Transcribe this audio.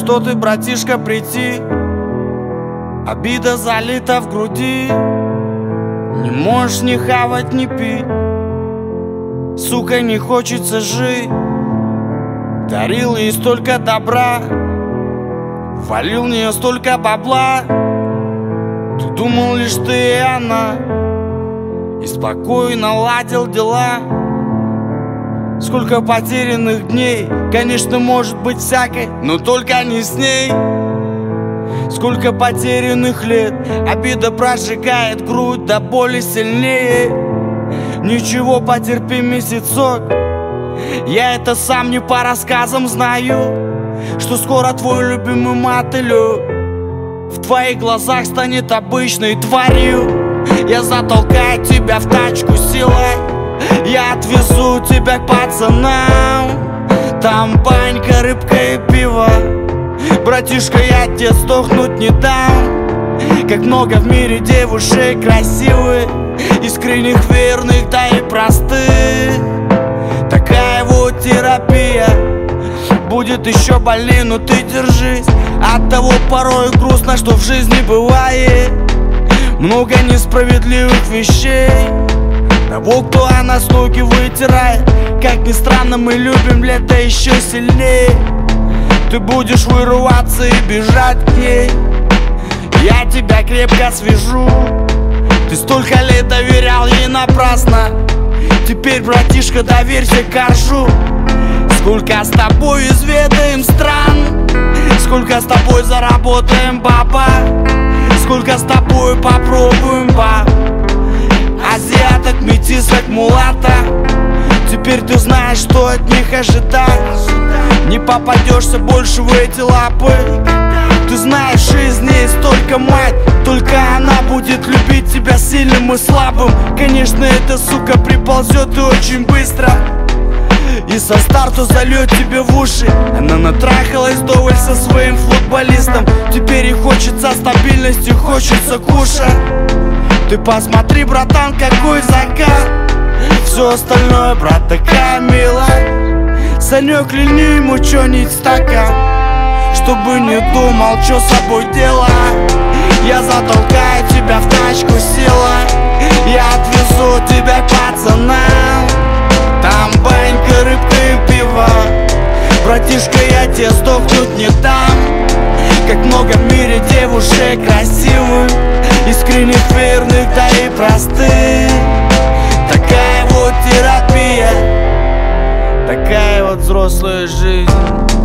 что ты, братишка, прийти. Обида залита в груди. Не можешь ни хавать, ни пить. Сука, не хочется жить. Дарил ей столько добра, валил в нее столько бабла. Ты думал лишь ты и она, и спокойно ладил дела. Сколько потерянных дней, конечно, может быть всякой, но только не с ней. Сколько потерянных лет, обида прожигает грудь до боли сильнее. Ничего, потерпи месяцок, я это сам не по рассказам знаю, что скоро твой любимый мотылек в твоих глазах станет обычной тварью. Я затолкаю тебя в тачку силой, я отвезу тебя к пацанам. Там банька, рыбка и пиво. Братишка, я тебе сдохнуть не дам. Как много в мире девушек красивых, искренних, верных, да и простых. Такая вот терапия будет еще больнее, но ты держись. От того порой грустно, что в жизни бывает много несправедливых вещей. Того, кто о нас ноги вытирает. Как ни странно, мы любим лето еще сильнее. Ты будешь вырываться и бежать к ней, я тебя крепко свяжу. Ты столько лет доверял ей напрасно. Теперь, братишка, доверься коржу. Сколько с тобой изведаем стран, сколько с тобой заработаем баба, сколько с тобой попробуем баб. Азиаток, метисок, мулата. Теперь ты знаешь, что от них ожидать. Не попадешься больше в эти лапы. Ты знаешь, в жизни есть только мать, только она будет любить тебя сильным и слабым. Конечно, эта сука приползет и очень быстро, и со старту зальет тебе в уши. Она натрахалась вдоволь со своим футболистом. Теперь ей хочется стабильности, хочется кушать. Ты посмотри, братан, какой закат. Все остальное, брат, такая милая. Санек, льни ему чё-нибудь стакан, чтобы не думал, что с собой делать. Я затолкаю тебя в тачку силой, я отвезу тебя к пацанам. Там банька, рыбка и пиво. Братишка, я тебе сдохнуть не дам. Как много в мире девушек красивых, искренних, верных, да и простых. Такая вот терапия, такая вот взрослая жизнь.